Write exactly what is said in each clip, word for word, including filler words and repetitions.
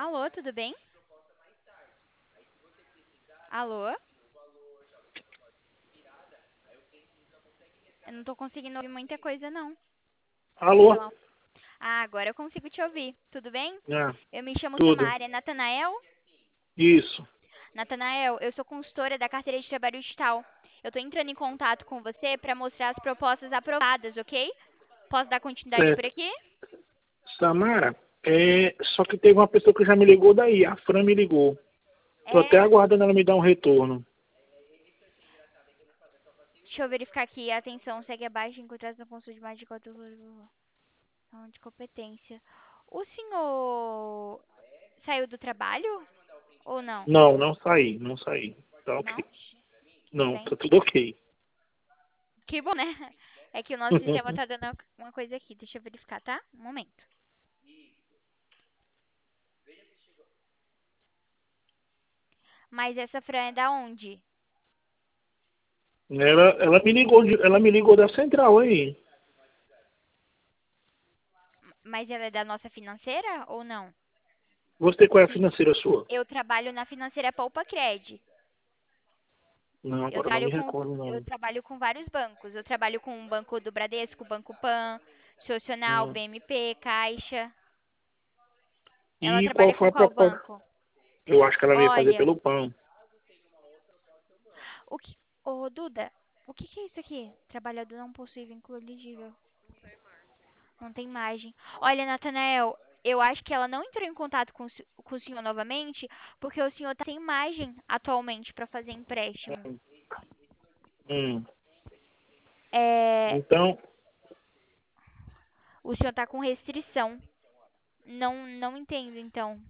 Alô, tudo bem? Alô? Eu não tô conseguindo ouvir muita coisa, não. Alô? Pela... Ah, agora eu consigo te ouvir. Tudo bem? É, Eu me chamo tudo. Samária. Natanael? Isso. Natanael, eu sou consultora da carteira de trabalho digital. Eu tô entrando em contato com você para mostrar as propostas aprovadas, ok? Posso dar continuidade por Certo. aqui? Samara, é, só que teve uma pessoa que já me ligou daí. A Fran me ligou. Tô até É. aguardando ela me dar um retorno. Deixa eu verificar aqui. A atenção segue abaixo, encontrados no consulta de mais de quatro de competência. O senhor saiu do trabalho ou não? Não, não saí, não saí. Tá Não? ok. Tudo Não, bem. tá tudo ok. Que bom, né? É que o nosso sistema tá dando uma coisa aqui. Deixa eu verificar, tá? Um momento. Mas essa Fran é da onde? ela, ela me ligou, de- ela me ligou da central aí. Mas ela é da nossa financeira ou não? Você qual é a financeira sua? Eu trabalho na financeira Poupa Cred. Não, Eu agora não trabalho me com recordo eu não. trabalho com vários bancos. Eu trabalho com o Banco do Bradesco, Banco Pan, Social, Hum. B M P, Caixa. Ela E qual trabalha foi com a qual proposta? banco? Eu acho que ela veio fazer Olha, pelo pão. o que Ô, Duda, o que que é isso aqui? Trabalhador não possui vínculo elegível. Não tem imagem. Olha, Natanael, eu acho que ela não entrou em contato com, o se- com o senhor novamente, porque o senhor tá sem imagem atualmente para fazer empréstimo. Hum. É, Então, o senhor tá com restrição. Não, não entendo, então.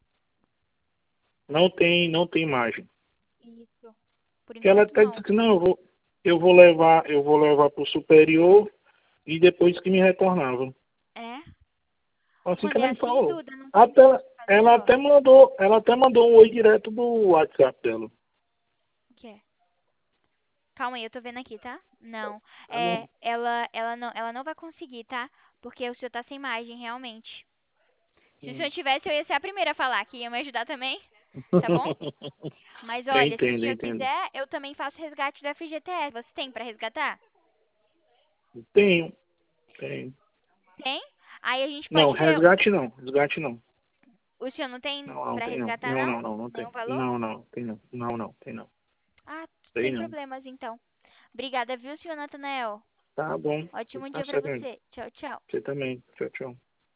não tem, não tem imagem. Isso. Por Que ela enquanto, até disse não. que não, eu vou, eu vou levar, eu vou levar para o superior e depois que me retornavam. É? Assim que Quando é ela me assim, falou. Duda, não tem Até, muito o que fazer, ela ó. até mandou, ela até mandou um oi direto do WhatsApp dela. O que é? Calma aí, eu tô vendo aqui, tá? Não. Tá bom? É, ela, ela não, ela não vai conseguir, tá? Porque o senhor tá sem imagem, realmente. Se o senhor Hum. tivesse, eu ia ser a primeira a falar, que ia me ajudar também, tá bom? Mas Eu olha, se o entendo, eu senhor entendo. quiser, eu também faço resgate do F G T S. Você tem pra resgatar? Tenho, tenho. Tem? Aí a gente Não, pode ver. resgate não, resgate não. O senhor não tem Não, não pra tem não. resgatar, Não, não? não, não, não Nenhum tem. valor? Não, não, tem não. Não, não, tem não. Ah, Tem sem não. problemas, então. Obrigada, viu, senhor Natanael? Tá bom. Ótimo Tá dia pra certo. você. Tchau, tchau. Você também. Tchau, tchau.